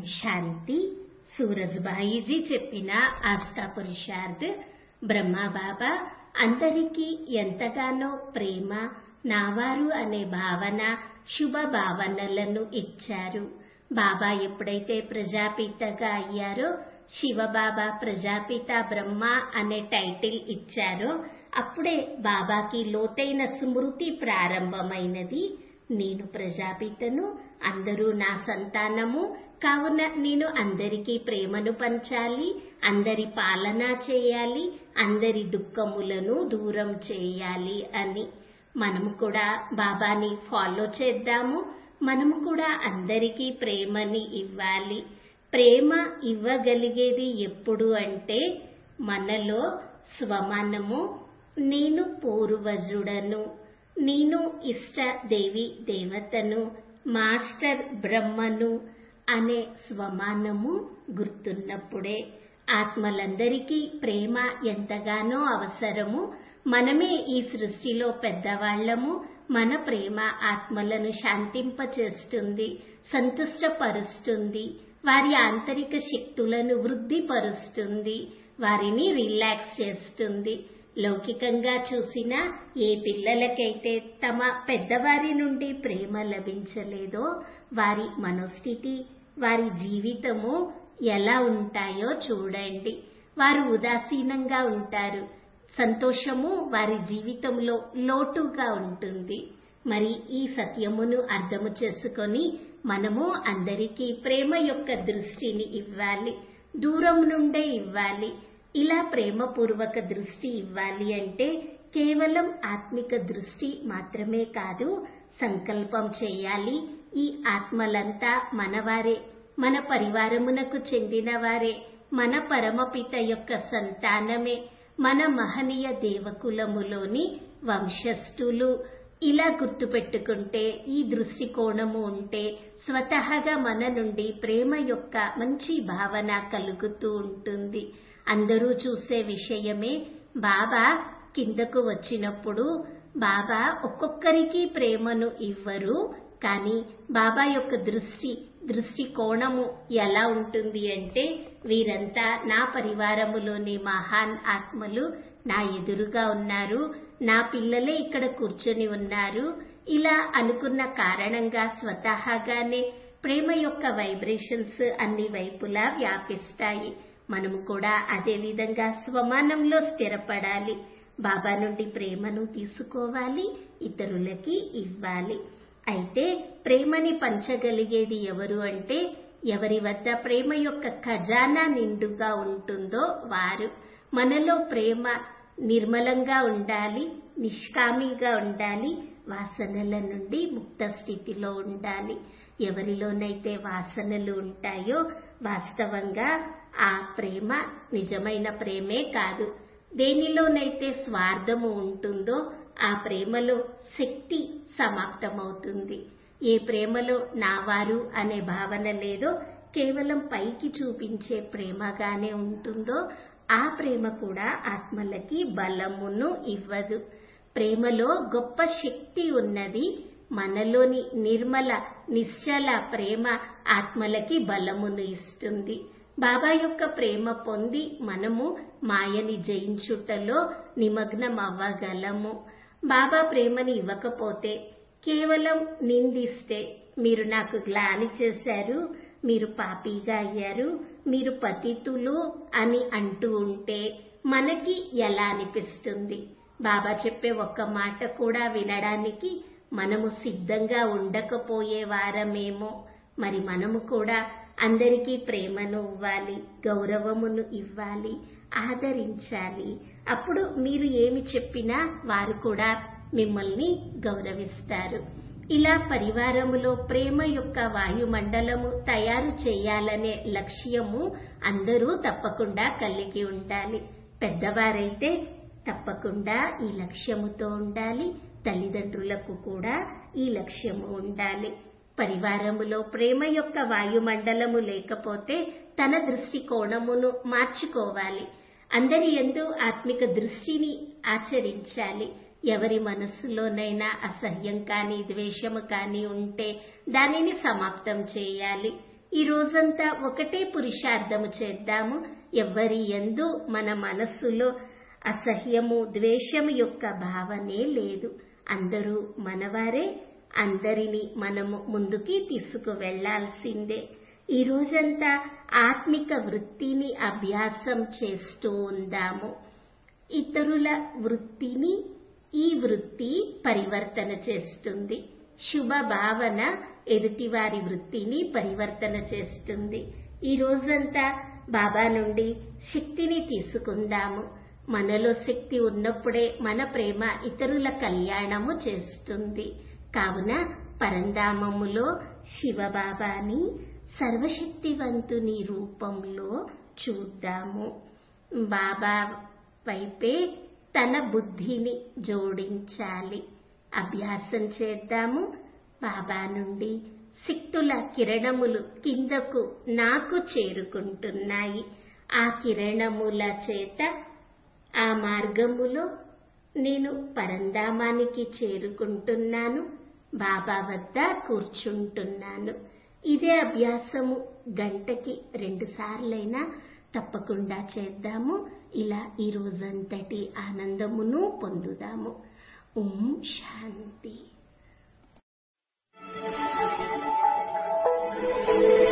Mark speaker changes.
Speaker 1: శాంతి సూరజ్భాయిజీ చెప్పిన ఆస్కా పురుషార్థ్. బ్రహ్మబాబా అందరికీ ఎంతగానో ప్రేమ, నావారు అనే భావన, శుభ భావనలను ఇచ్చారు. బాబా ఎప్పుడైతే ప్రజాపితగా అయ్యారో, శివబాబా ప్రజాపిత బ్రహ్మ అనే టైటిల్ ఇచ్చారో, అప్పుడే బాబాకి లోతైన స్మృతి ప్రారంభమైనది. నేను ప్రజాపితను, అందరూ నా సంతానము, కావున నేను అందరికీ ప్రేమను పంచాలి, అందరి పాలన చేయాలి, అందరి దుఃఖములను దూరం చేయాలి అని. మనము కూడా బాబాని ఫాలో చేద్దాము. మనము కూడా అందరికీ ప్రేమని ఇవ్వాలి. ప్రేమ ఇవ్వగలిగేది ఎప్పుడు అంటే మనలో స్వమానము, నేను పూర్వజుడను, నేను ఇష్ట దేవి దేవతను, మాస్టర్ బ్రహ్మను అనే స్వమానము గుర్తున్నప్పుడే. ఆత్మలందరికీ ప్రేమ ఎంతగానో అవసరము. మనమే ఈ సృష్టిలో పెద్దవాళ్లము. మన ప్రేమ ఆత్మలను శాంతింపచేస్తుంది, సంతుష్టపరుస్తుంది, వారి ఆంతరిక శక్తులను వృద్ధిపరుస్తుంది, వారిని రిలాక్స్ చేస్తుంది. లౌకికంగా చూసినా ఏ పిల్లలకైతే తమ పెద్దవారి నుండి ప్రేమ లభించలేదో వారి మనోస్థితి, వారి జీవితము ఎలా ఉంటాయో చూడండి. వారు ఉదాసీనంగా ఉంటారు. సంతోషము వారి జీవితంలో లోటుగా ఉంటుంది. మరి ఈ సత్యమును అర్థము చేసుకొని మనము అందరికీ ప్రేమ యొక్క దృష్టిని ఇవ్వాలి, దూరం నుండే ఇవ్వాలి. ఇలా ప్రేమపూర్వక దృష్టి ఇవ్వాలి అంటే కేవలం ఆత్మిక దృష్టి మాత్రమే కాదు, సంకల్పం చేయాలి. ఈ ఆత్మలంతా మనవారే, మన పరివారమునకు చెందిన వారే, మన పరమపిత యొక్క సంతానమే, మన మహనీయ దేవకులములోని వంశస్థులు. ఇలా గుర్తుపెట్టుకుంటే, ఈ దృష్టికోణము ఉంటే స్వతహాగా మన నుండి ప్రేమ యొక్క మంచి భావన కలుగుతూ ఉంటుంది. అందరూ చూసే విషయమే. బాబా కిందకు వచ్చినప్పుడు బాబా ఒక్కొక్కరికి ప్రేమను ఇవ్వరు. కానీ బాబా యొక్క దృష్టికోణము ఎలా ఉంటుంది అంటే, వీరంతా నా పరివారములోని మహాన్ ఆత్మలు, నా ఎదురుగా ఉన్నారు, నా పిల్లలే ఇక్కడ కూర్చొని ఉన్నారు. ఇలా అనుకున్న కారణంగా స్వతహాగానే ప్రేమ యొక్క వైబ్రేషన్స్ అన్ని వైపులా వ్యాపిస్తాయి. మనము కూడా అదే విధంగా స్వమానంలో స్థిరపడాలి. బాబా నుండి ప్రేమను తీసుకోవాలి, ఇతరులకి ఇవ్వాలి. అయితే ప్రేమని పంచగలిగేది ఎవరు అంటే, ఎవరి వద్ద ప్రేమ యొక్క ఖజానా నిండుగా ఉంటుందో వారు. మనలో ప్రేమ నిర్మలంగా ఉండాలి, నిష్కామిగా ఉండాలి, వాసనల నుండి ముక్త స్థితిలో ఉండాలి. ఎవరిలోనైతే వాసనలు ఉంటాయో వాస్తవంగా ఆ ప్రేమ నిజమైన ప్రేమే కాదు. దేనిలోనైతే స్వార్థము ఉంటుందో ఆ ప్రేమలో శక్తి సమాప్తమవుతుంది. ఏ ప్రేమలో నావారు అనే భావన లేదో, కేవలం పైకి చూపించే ప్రేమగానే ఉంటుందో ఆ ప్రేమ కూడా ఆత్మలకి బలమును ఇవ్వదు. ప్రేమలో గొప్ప శక్తి ఉన్నది. మనలోని నిర్మల నిశ్చల ప్రేమ ఆత్మలకి బలమును ఇస్తుంది. బాబా యొక్క ప్రేమ పొంది మనము మాయని జయించుటలో నిమగ్నం అవ్వగలము. బాబా ప్రేమని ఇవ్వకపోతే, కేవలం నిందిస్తే, మీరు నాకు గ్లాని చేశారు, మీరు పాపిగా అయ్యారు, మీరు పతితులు అని అంటూ ఉంటే మనకి ఎలా అనిపిస్తుంది? బాబా చెప్పే ఒక్క మాట కూడా వినడానికి మనము సిద్ధంగా ఉండకపోయే వారమేమో. మరి మనము కూడా అందరికీ ప్రేమను ఇవ్వాలి, గౌరవమును ఇవ్వాలి, ఆదరించాలి. అప్పుడు మీరు ఏమి చెప్పినా వారు కూడా మిమ్మల్ని గౌరవిస్తారు. ఇలా పరివారములో ప్రేమ యొక్క వాయుమండలము తయారు చేయాలనే లక్ష్యము అందరూ తప్పకుండా కలిగి ఉండాలి. పెద్దవారైతే తప్పకుండా ఈ లక్ష్యముతో ఉండాలి. తల్లిదండ్రులకు కూడా ఈ లక్ష్యము ఉండాలి. పరివారములో ప్రేమ యొక్క వాయుమండలము లేకపోతే తన దృష్టికోణమును మార్చుకోవాలి. అందరి యందు ఆత్మిక దృష్టిని ఆచరించాలి. ఎవరి మనస్సులోనైనా అసహ్యం కానీ ద్వేషము కానీ ఉంటే దానిని సమాప్తం చేయాలి. ఈ రోజంతా ఒకటే పురుషార్థము చేద్దాము. ఎవ్వరి యందు మన మనస్సులో అసహ్యము, ద్వేషము యొక్క భావనే లేదు. అందరూ మనవారే. అందరినీ మనము ముందుకి తీసుకువెళ్లాల్సిందే. ఈ రోజంతా ఆత్మిక వృత్తిని అభ్యాసం చేస్తూ ఉందాము. ఇతరుల వృత్తిని ఈ వృత్తి పరివర్తన చేస్తుంది. శుభ భావన ఎదుటివారి వృత్తిని పరివర్తన చేస్తుంది. ఈ రోజంతా బాబా నుండి శక్తిని తీసుకుందాము. మనలో శక్తి ఉన్నప్పుడే మన ప్రేమ ఇతరుల కళ్యాణము చేస్తుంది. కావున పరంధామములో శివబాబాని సర్వశక్తివంతుని రూపంలో చూద్దాము. బాబా వైపే తన బుద్ధిని జోడించాలి. అభ్యాసం చేద్దాము. బాబా నుండి శక్తుల కిరణములు కిందకు నాకు చేరుకుంటున్నాయి. ఆ కిరణముల చేత ఆ మార్గములో నేను పరంధామానికి చేరుకుంటున్నాను. బాబా వద్ద కూర్చుంటున్నాను. ఇదే అభ్యాసము గంటకి 2 సార్లైనా తప్పకుండా చేద్దాము. ఇలా ఈ రోజంతటి ఆనందమును పొందుదాము. ఓం శాంతి.